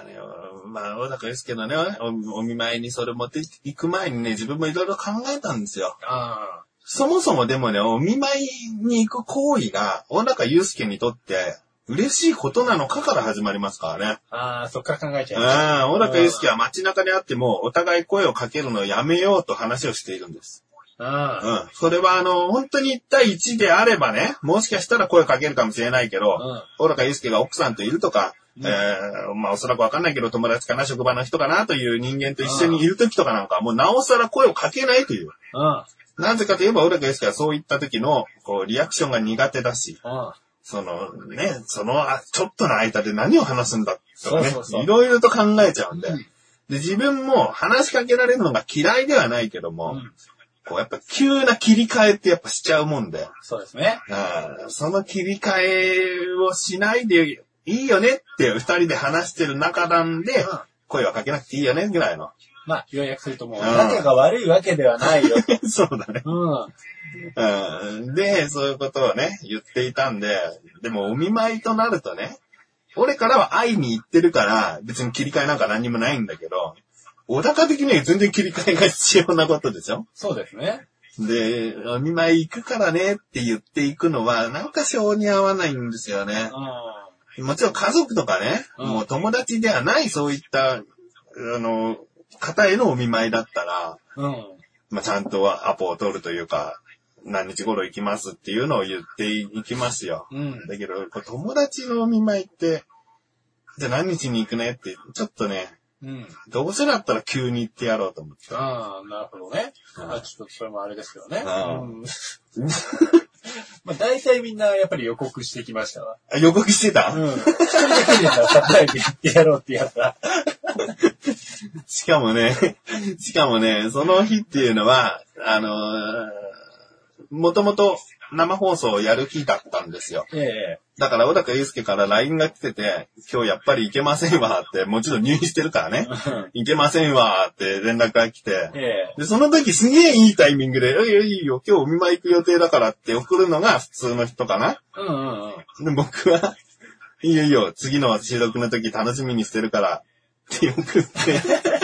ね、まあ、小高ですけどね、お見舞いにそれ持っていく前にね、自分もいろいろ考えたんですよ。そもそもでもね、お見舞いに行く行為が、小高祐介にとって嬉しいことなのかから始まりますからね。そっから考えちゃいます。 小高祐介は街中であっても、お互い声をかけるのをやめようと話をしているんです。それは本当に1対1であればね、もしかしたら声かけるかもしれないけど、小高祐介が奥さんといるとか、まあおそらくわかんないけど友達かな、職場の人かなという人間と一緒にいる時とかなんか、もうなおさら声をかけないという。なぜかといえば小高祐介はそういった時の、リアクションが苦手だし、ちょっとの間で何を話すんだとかね、いろいろと考えちゃうんで。で、自分も話しかけられるのが嫌いではないけども、やっぱ急な切り替えってやっぱしちゃうもんで。 そうですね。 その切り替えをしないでいいよねって二人で話してる中なんで、声はかけなくていいよねぐらいの。 まあ、要約するともう、仲が悪いわけではないよ。 そうだね。で、そういうことをね、言っていたんで、でもお見舞いとなるとね、俺からは会いに行ってるから、別に切り替えなんか何にもないんだけど、小高的には全然切り替えが必要なことでしょ？ そうですね。 で、お見舞い行くからねって言っていくのは、なんか性に合わないんですよね。もちろん家族とかね、もう友達ではないそういった、方へのお見舞いだったら、まあちゃんとアポを取るというか、何日頃行きますっていうのを言っていきますよ。だけど、友達のお見舞いって、じゃあ何日に行くねって、ちょっとね、どうせだったら急に行ってやろうと思って。 なるほどね。ちょっとそれもあれですけどね。まあ大体みんなやっぱり予告してきましたわ。 予告してた？ 一人だけでサプライズ行ってやろうってやつだ。 しかもね、その日っていうのは、もともと生放送をやる日だったんですよ。だから小高祐介から LINE が来てて、今日やっぱり行けませんわって、もちろん入院してるからね。行けませんわって連絡が来て、で、その時すげえいいタイミングで、いいよ、今日お見舞い行く予定だからって送るのが普通の人かな。で、僕は、いいよ、次の収録の時楽しみにしてるからって送って、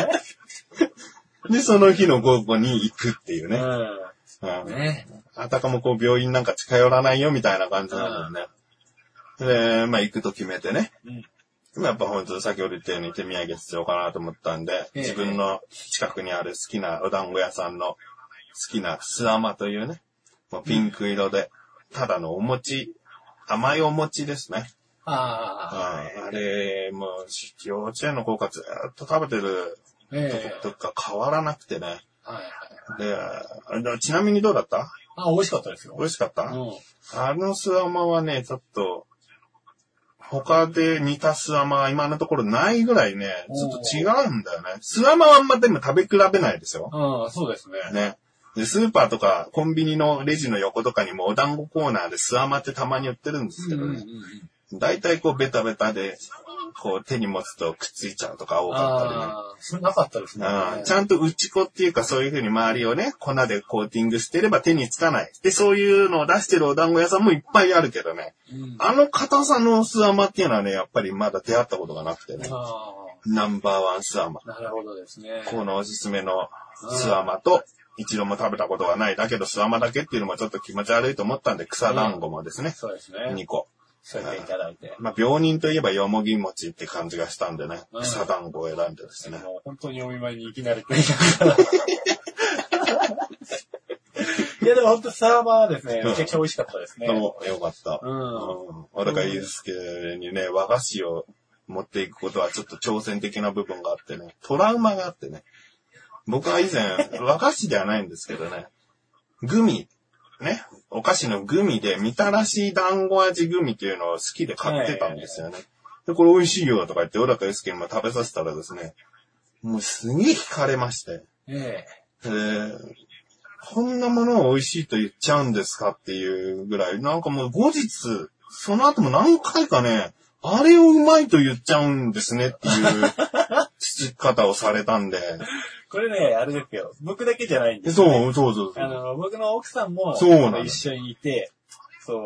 で、その日の午後に行くっていうね。あたかも病院なんか近寄らないよみたいな感じなのよね。で、まあ行くと決めてね。やっぱ本当先ほど言ったように手土産必要かなと思ったんで、自分の近くにある好きなお団子屋さんの好きなすあまというね、もうピンク色で、ただのお餅、甘いお餅ですね。あれ、もう幼稚園の子がずっと食べてる時とか変わらなくてね。で、ちなみにどうだった？ 美味しかったですよ。 美味しかった？あのすあまはね、ちょっと、他で似たすあまは今のところないぐらいね、ちょっと違うんだよね。すあまはあんまでも食べ比べないですよ。 そうですね。 ね。で、スーパーとかコンビニのレジの横とかにもお団子コーナーですあまってたまに売ってるんですけどね。だいたいベタベタで、手に持つとくっついちゃうとか多かったりね。 それなかったですね。 ちゃんと打ち粉っていうかそういう風に周りをね、粉でコーティングしてれば手につかない。で、そういうのを出してるお団子屋さんもいっぱいあるけどね。あの硬さのすあまっていうのはね、やっぱりまだ出会ったことがなくてね。ナンバーワンすあま。 なるほどですね。 このおすすめのすあまと、一度も食べたことがない。だけどすあまだけっていうのもちょっと気持ち悪いと思ったんで、草団子もですね。 そうですね。 2個。 添えていただいて。 まあ、病人といえばよもぎ餅って感じがしたんでね、草団子を選んでですね。 もう本当にお見舞いにいきなりと言いながら。いやでも本当サーバーはですね、めちゃくちゃ美味しかったですね。 よかった。小高祐介にね、和菓子を持っていくことはちょっと挑戦的な部分があってね、トラウマがあってね。僕は以前、和菓子ではないんですけどね、グミ、ね、お菓子のグミで、みたらし団子味グミっていうのを好きで買ってたんですよね。で、これ美味しいよとか言って、小高祐介にも食べさせたらですね、もうすげえ惹かれまして。こんなものを美味しいと言っちゃうんですかっていうぐらい、なんかもう後日、その後も何回かね、あれをうまいと言っちゃうんですねっていうつき方をされたんで。 これね、あれですよ。僕だけじゃないんですよ、ね。そう。 僕の奥さんも、一緒にいて、そう。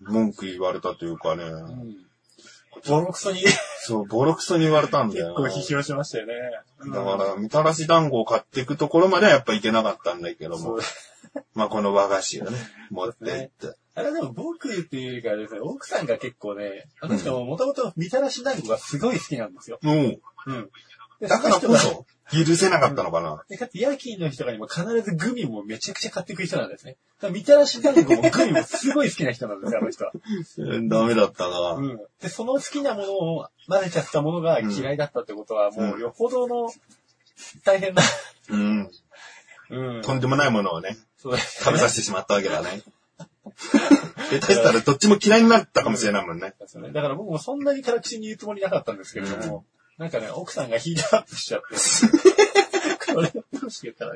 小高夫妻にね、文句言われたというかね、 ボロクソに。 そう、ボロクソに言われたんだよ。 結構批評しましたよね。 だから、みたらし団子を買っていくところまではやっぱ行けなかったんだけども。まあ、この和菓子をね、持って行って。 あれでも僕っていうよりかですね、奥さんが結構ね、あの人ももともとみたらし団子がすごい好きなんですよ。うん。 だからこそ、許せなかったのかな。 で、かつ、夜勤の日とかにも必ずグミもめちゃくちゃ買ってくる人なんですね。みたらし団子もグミもすごい好きな人なんですよ、あの人は。 ダメだったな。 で、その好きなものを混ぜちゃったものが嫌いだったってことは、もうよほどの大変な。 とんでもないものをね、食べさせてしまったわけだね。下手したらどっちも嫌いになったかもしれないもんね。 だから僕もそんなに辛口に言うつもりなかったんですけれども、なんかね、奥さんがヒートアップしちゃって。これ、どうしてたらいい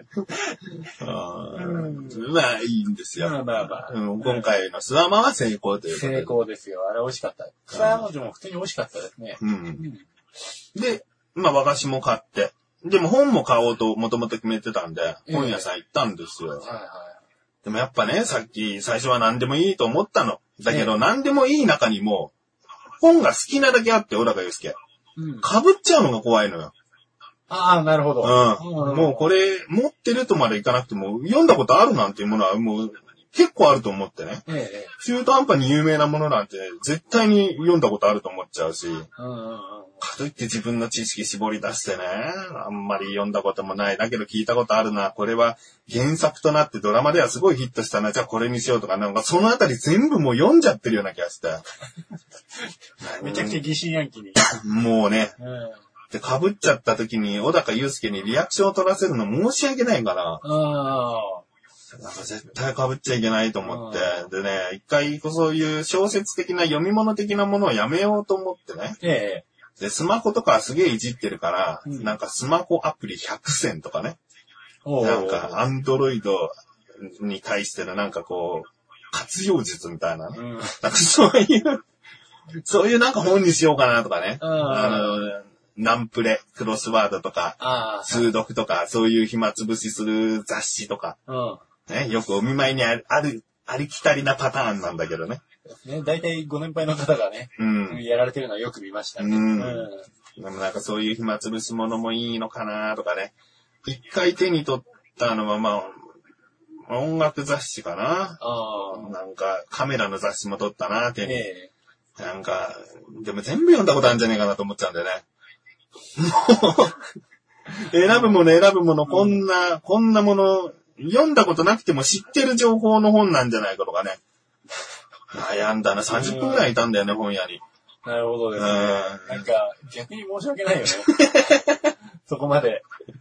まあ、いいんですよ。今回のスワマは成功ということで。 成功ですよ。あれ美味しかった。草山文字も普通に美味しかったですね。 で、まあ和菓子も買って。でも本も買おうともともと決めてたんで、本屋さん行ったんですよ。でもやっぱね、さっき最初は何でもいいと思ったの。だけど何でもいい中にも、本が好きなだけあって、小高祐介。被っちゃうのが怖いのよ。 ああ、なるほど。 もうこれ、持ってるとまでいかなくても、読んだことあるなんていうものはもう結構あると思ってね。中途半端に有名なものなんて絶対に読んだことあると思っちゃうし。かといって自分の知識絞り出してね、あんまり読んだこともない。だけど聞いたことあるな。これは原作となってドラマではすごいヒットしたな。じゃあこれにしようとか、なんかそのあたり全部もう読んじゃってるような気がして。 めちゃくちゃ疑心暗鬼に。 もうね。で、被っちゃった時に小高祐介にリアクションを取らせるの申し訳ないから。なんか絶対被っちゃいけないと思って。でね、一回そういう小説的な読み物的なものをやめようと思ってね。で、スマホとかすげえいじってるから、なんかスマホアプリ100選とかね。なんか、アンドロイドに対してのなんかこう、活用術みたいなね。なんかそういうなんか本にしようかなとかね。ナンプレ、クロスワードとか、数読とか、そういう暇つぶしする雑誌とか。ね、よくお見舞いにありきたりなパターンなんだけどね。 大体ご年配の方がね、やられてるのはよく見ましたね。 でもなんかそういう暇つぶしものもいいのかなとかね。一回手に取ったのはまあ、音楽雑誌かな。なんかカメラの雑誌も撮ったな、手に。なんか、でも全部読んだことあるんじゃねえかなと思っちゃうんだよね。もう、選ぶもの、こんなもの、読んだことなくても知ってる情報の本なんじゃないかとかね。悩んだな、30分くらいいたんだよね、本屋に。 なるほどですね。なんか、逆に申し訳ないよね。そこまで。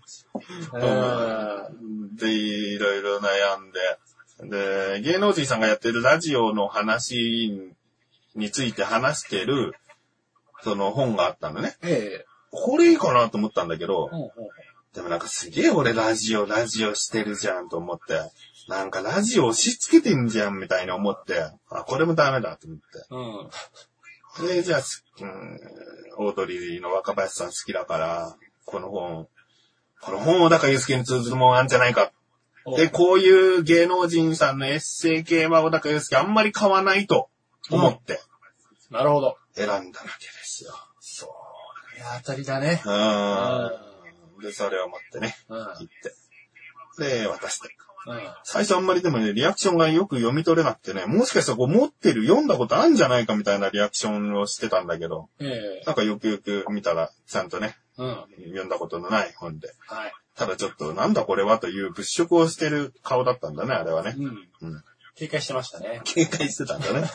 で、いろいろ悩んで。で、芸能人さんがやってるラジオの話について話してる、その本があったんだね。これいいかなと思ったんだけど、でもなんかすげえ俺ラジオしてるじゃんと思って、なんかラジオ押し付けてんじゃんみたいに思って、これもダメだと思って。で、じゃあ、オードリーの若林さん好きだから、この本を小高祐介に通ずるもんあんじゃないか。で、こういう芸能人さんのエッセイ系は小高祐介あんまり買わないと思って。 なるほど。 選んだわけですよ。 そう。当たりだね。 で、それを持ってね、行って。で、渡して。最初あんまりでもね、リアクションがよく読み取れなくてね、もしかしたらこう持ってる、読んだことあるんじゃないかみたいなリアクションをしてたんだけど、なんかよくよく見たら、ちゃんとね、読んだことのない本で。ただちょっと、なんだこれはという物色をしてる顔だったんだね、あれはね。 警戒してましたね。 警戒してたんだね。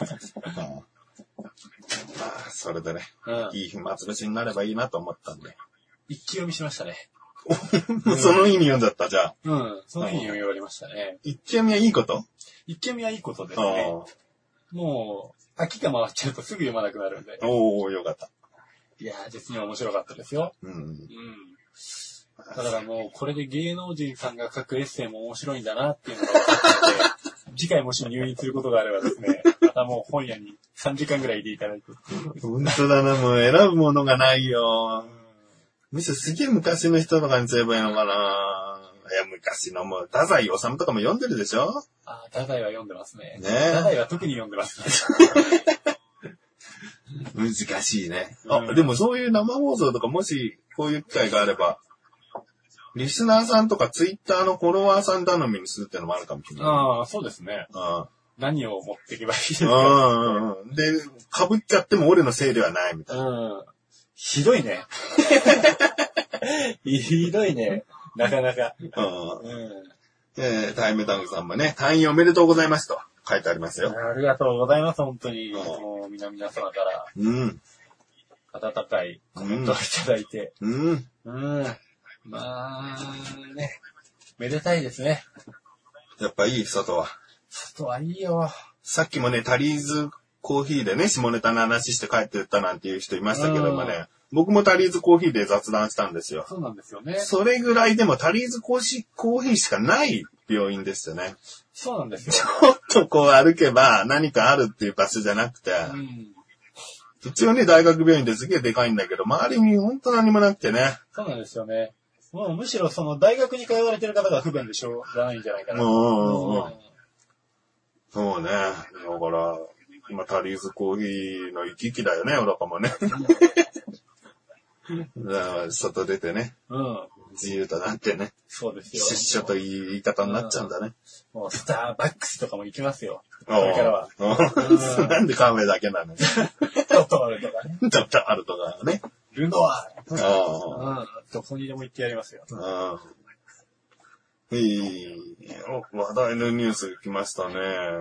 それでね、いい暇つぶしになればいいなと思ったんで。 一気読みしましたね。 その意味読んじゃった、じゃあ。 その意味読み終わりましたね。 一気読みはいいこと？ 一気読みはいいことですね。もう、秋が回っちゃうとすぐ読まなくなるんで。 よかった。 いやー、実に面白かったですよ。だからもう、これで芸能人さんが書くエッセイも面白いんだなっていうのが分かってて、次回もし入院することがあればですね、またもう本屋に3時間ぐらいいていただいて。 本当だな、もう選ぶものがないよ。むしろすげえ昔の人とかにすればいいのかな。いや、昔のもう、太宰治とかも読んでるでしょ？ 太宰は読んでますね。太宰は特に読んでますね。 難しいね。でもそういう生放送とかもしこういう機会があれば、リスナーさんとかツイッターのフォロワーさん頼みにするってのもあるかもしれない。 ああ、そうですね。何を持っていけばいいですか。 で、被っちゃっても俺のせいではないみたいな。 ひどいね。ひどいね。なかなか。 タイムタウンさんもね、退院おめでとうございますと書いてありますよ。 ありがとうございます、本当に。もう皆様から。温かいコメントをいただいて。まあ、ね。めでたいですね。 やっぱいい、外は。 外はいいよ。 さっきもね、タリーズコーヒーでね、下ネタの話して帰ってったなんていう人いましたけどもね、僕もタリーズコーヒーで雑談したんですよ。 そうなんですよね。 それぐらいでもタリーズコーヒーしかない病院ですよね。 そうなんですよ。 ちょっとこう歩けば何かあるっていう場所じゃなくて、一応ね、大学病院ですげえでかいんだけど、周りにほんと何もなくてね。 そうなんですよね。もうむしろその大学に通われてる方が不便でしょうじゃないんじゃないかな。 そうね。だから、今タリーズコーヒーの行き来だよね、俺かもね。外出てね。自由となってね。 そうですよ。 出所という言い方になっちゃうんだね。 もうスターバックスとかも行きますよ。これからは。 なんでカフェだけなの？ ちょっとあるとかね。 ちょっとあるとかね。 ルノワール。どこにでも行ってやりますよ。 話題のニュース来ましたね。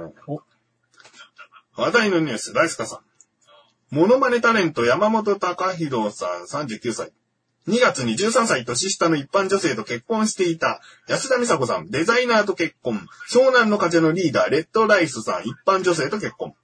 話題のニュース、ライスカさん。モノマネタレント山本隆弘さん39歳。2月に13歳年下の一般女性と結婚していた安田美沙子さん、デザイナーと結婚。湘南の風のリーダー、レッドライスさん、一般女性と結婚。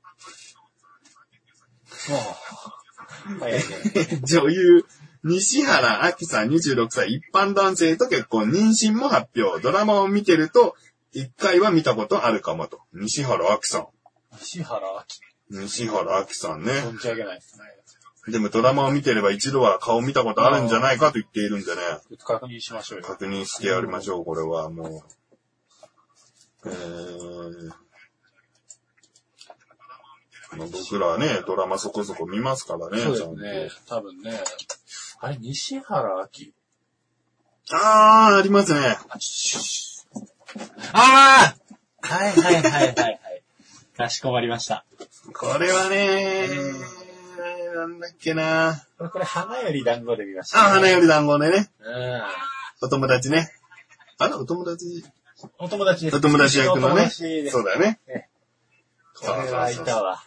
女優、西原亜希さん26歳、一般男性と結婚、妊娠も発表。ドラマを見てると、一回は見たことあるかもと。西原亜希さん。 西原亜希さんね。 存じ上げないですね。 でもドラマを見てれば一度は顔見たことあるんじゃないかと言っているんでね。 ちょっと確認しましょうよ。 確認してやりましょう、これはもう。僕らはね、ドラマそこそこ見ますからね。 そうですね。多分ね。あれ、西原亜希。 ありますね。 はい。かしこまりました。 これはね、なんだっけな。 これ、花より団子で見ました、 ね。花より団子でね。お友達ね。お友達です。 お友達役のね。そうだよね。 これはいたわ。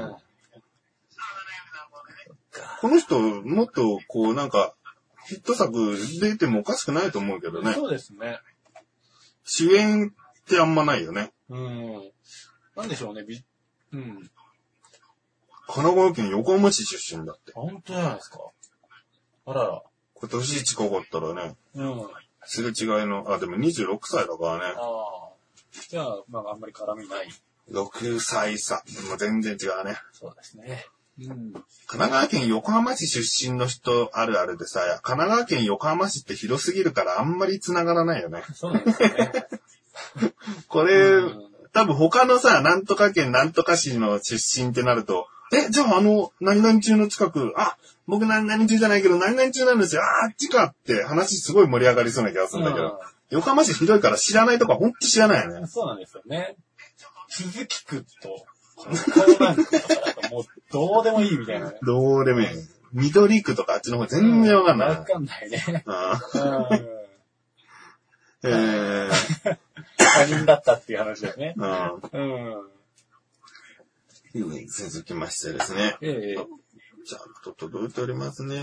この人、もっと、こう、なんか、ヒット作出てもおかしくないと思うけどね。 そうですね。 主演ってあんまないよね。 なんでしょうね。 神奈川県横浜市出身だって。 本当じゃないですか。あらら。 今年近かったらね。すれ違いの、でも26歳だからね。 じゃあ、あんまり絡みない。 6歳差。もう全然違うね。 そうですね。 神奈川県横浜市出身の人あるあるでさ、神奈川県横浜市って広すぎるからあんまり繋がらないよね。 そうなんですね。 これ、多分他のさ、なんとか県なんとか市の出身ってなると、じゃあ何々中の近く、僕何々中じゃないけど何々中なんですよ。あっちかって話すごい盛り上がりそうな気がするんだけど、横浜市ひどいから知らないとかほんと知らないよね。 そうなんですよね。鈴木区と、江南区とかだともうどうでもいいみたいなね。 どうでもいい。緑区とかあっちの方全然わかんない。 わかんないね。他人だったっていう話だよね。 続きましてですね。ちゃんと届いておりますね。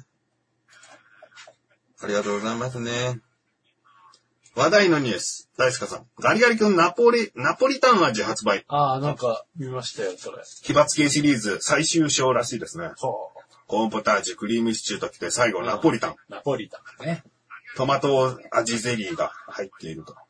ありがとうございますね。話題のニュース。大輔さん。ガリガリ君ナポリタン味発売。 なんか見ましたよ、それ。 奇抜系シリーズ最終章らしいですね。コーンポタージュ、クリームシチューときて最後ナポリタン。 ナポリタンね。 トマト味ゼリーが入っていると。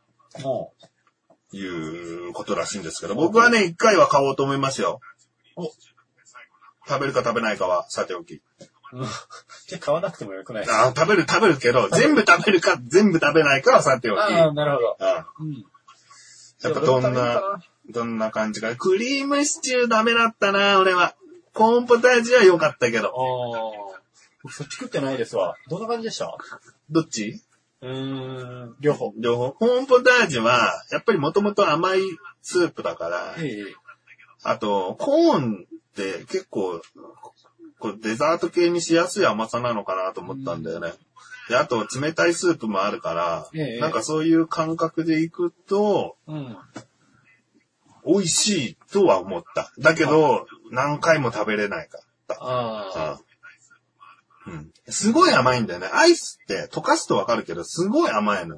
いうことらしいんですけど、僕はね、一回は買おうと思いますよ。食べるか食べないかはさておき。 じゃ買わなくてもよくないですか？ 食べるけど、全部食べるか、全部食べないかはさておき。 なるほど。 やっぱどんな感じか。クリームシチューダメだったな、俺は。 コーンポタージュは良かったけど。 そっち食ってないですわ。どんな感じでした？ どっち？ 両方。 コーンポタージュは、やっぱりもともと甘いスープだから、あと、コーンって結構、こうデザート系にしやすい甘さなのかなと思ったんだよね。で、あと、冷たいスープもあるから、なんかそういう感覚でいくと、美味しいとは思った。だけど、何回も食べれないかった。すごい甘いんだよね。アイスって溶かすとわかるけど、すごい甘いの。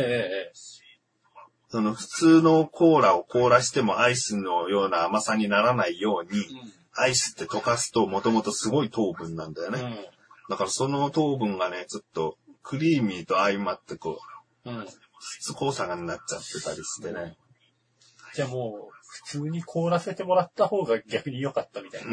その普通のコーラを凍らしてもアイスのような甘さにならないように、アイスって溶かすともともとすごい糖分なんだよね。だからその糖分がね、ちょっとクリーミーと相まってこう、しつこさがなっちゃってたりしてね。 じゃあもう、普通に凍らせてもらった方が逆に良かったみたいな。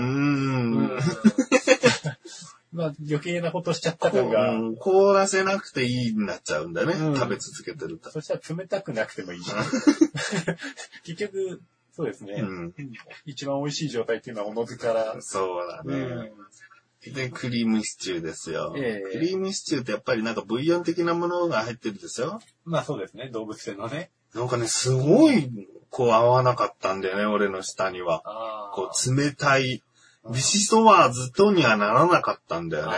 まあ余計なことしちゃった感が。 凍らせなくていいになっちゃうんだよね。食べ続けてると。 そしたら冷たくなくてもいい。結局、そうですね、一番美味しい状態っていうのはおのずから。 そうだね。で、クリームシチューですよ。クリームシチューってやっぱりなんかブイヨン的なものが入ってるでしょ？ まあそうですね。動物性のね。 なんかね、すごい、こう合わなかったんだよね、俺の舌には。こう冷たい。ビシソワーズとにはならなかったんだよね。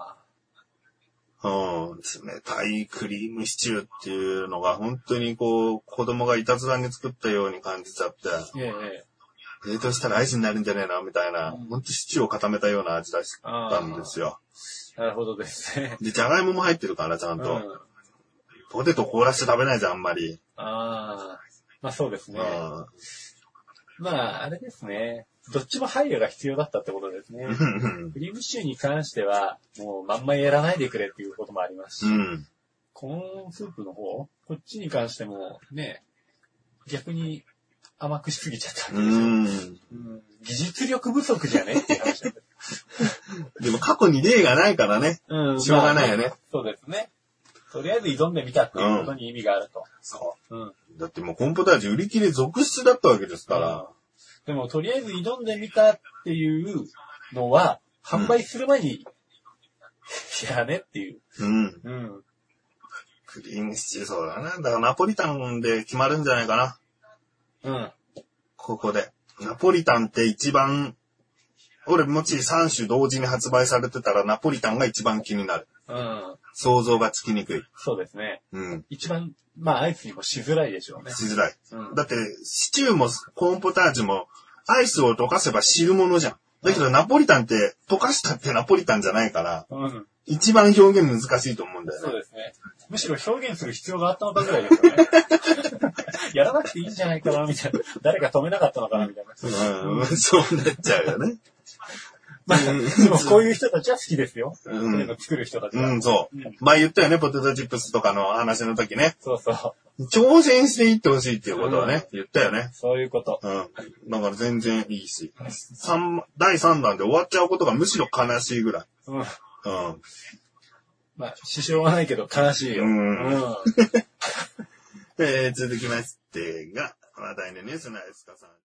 冷たいクリームシチューっていうのが本当にこう、子供がいたずらに作ったように感じちゃって。冷凍したらアイスになるんじゃねえな、みたいな、本当シチューを固めたような味だったんですよ。 なるほどですね。 で、じゃがいもも入ってるから、ちゃんと。ポテト凍らして食べないじゃん、あんまり。 まあそうですね。まあ、あれですね。どっちも配慮が必要だったってことですね。クリームシチューに関しては、もうまんまやらないでくれっていうこともありますし、コーンスープの方、こっちに関してもね、逆に甘くしすぎちゃったんですよ。技術力不足じゃねっていう話だった。 でも過去に例がないからね。しょうがないよね。 そうですね。とりあえず挑んでみたっていうことに意味があると。 そう。だってもうコーンポタージュ売り切れ続出だったわけですから。 でもとりあえず挑んでみたっていうのは、販売する前に、いやねっていう。 クリームシチューそうだな。だからナポリタンで決まるんじゃないかな。ここで。ナポリタンって一番、俺もし3種同時に発売されてたらナポリタンが一番気になる。想像がつきにくい。 そうですね。一番、まあアイスにもしづらいでしょうね。 しづらい。だって、シチューもコーンポタージュも、アイスを溶かせば汁物じゃん。だけどナポリタンって溶かしたってナポリタンじゃないから、一番表現難しいと思うんだよね。 そうですね。むしろ表現する必要があったのかぐらいですよね。やらなくていいんじゃないかな、みたいな。誰か止めなかったのかな、みたいな。 そうなっちゃうよね。 まあ、でもこういう人たちは好きですよ。作る人たちは。 そう。前言ったよね、ポテトチップスとかの話の時ね。 そうそう。 挑戦していってほしいっていうことはね、言ったよね。 そういうこと。 だから全然いいし。第3弾で終わっちゃうことがむしろ悲しいぐらい。 まあ、支障はないけど悲しいよ。 続きましてが、話題のニュースのエスカさん。